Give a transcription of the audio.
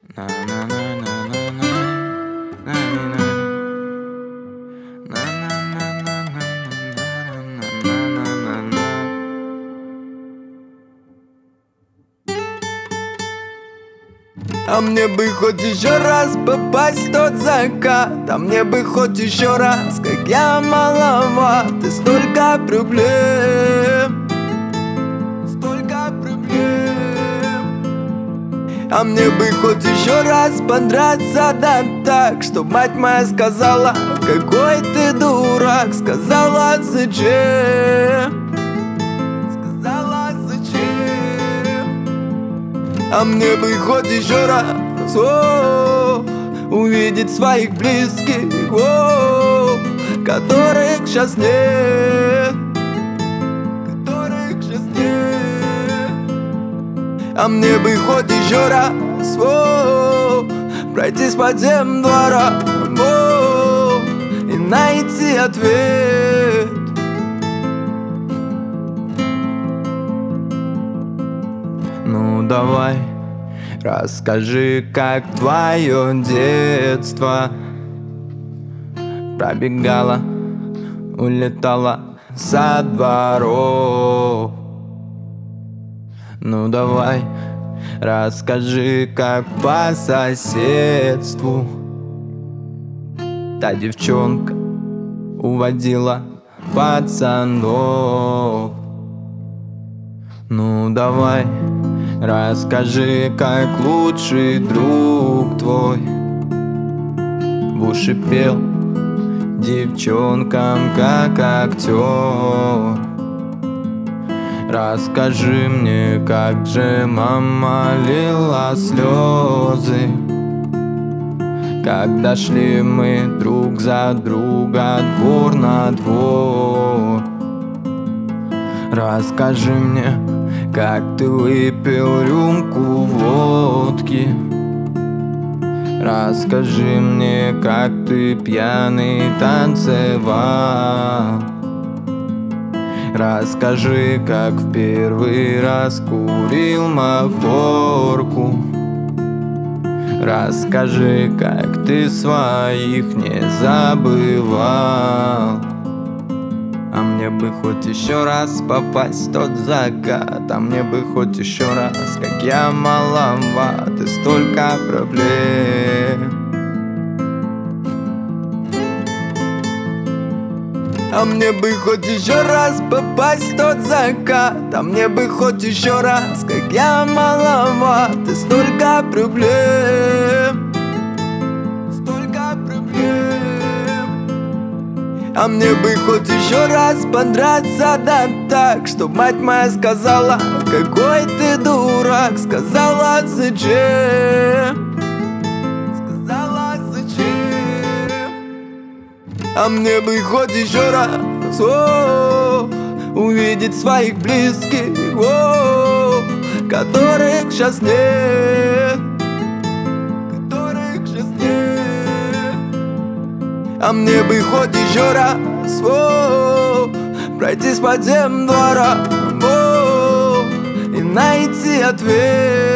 На на на на на на на на на на на на на. А мне бы хоть еще раз попасть в тот закат, а мне бы хоть еще раз, как я маловат, и столько проблем, столько проблем. А мне бы хоть еще раз подраться, да так, чтоб мать моя сказала: какой ты дурак, сказала зачем. А мне бы хоть еще раз увидеть своих близких, которых сейчас нет, которых сейчас нет. А мне бы хоть еще раз пройтись по тем дворам и найти ответ. Ну давай, расскажи, как твое детство пробегало, улетало со дворов. Ну давай, расскажи, как по соседству та девчонка уводила пацанов. Ну давай, расскажи, как лучший друг твой в уши пел девчонкам, как актер. Расскажи мне, как же мама лила слезы, когда шли мы друг за друга двор на двор. Расскажи мне, как ты выпил рюмку водки. Расскажи мне, как ты пьяный танцевал. Расскажи, как в первый раз курил махорку. Расскажи, как ты своих не забывал. А мне бы хоть еще раз попасть в тот закат, а мне бы хоть еще раз, как я маловат, и столько проблем. А мне бы хоть еще раз попасть в тот закат, а мне бы хоть еще раз, как я маловат, и столько проблем, столько проблем. А мне бы хоть еще раз подраться, да так, чтоб мать моя сказала: какой ты дурак, сказала зачем, сказала зачем. А мне бы хоть еще раз увидеть своих близких, которых сейчас нет, которых сейчас нет. А мне бы хоть еще раз пройтись по тем дворам и найти ответ.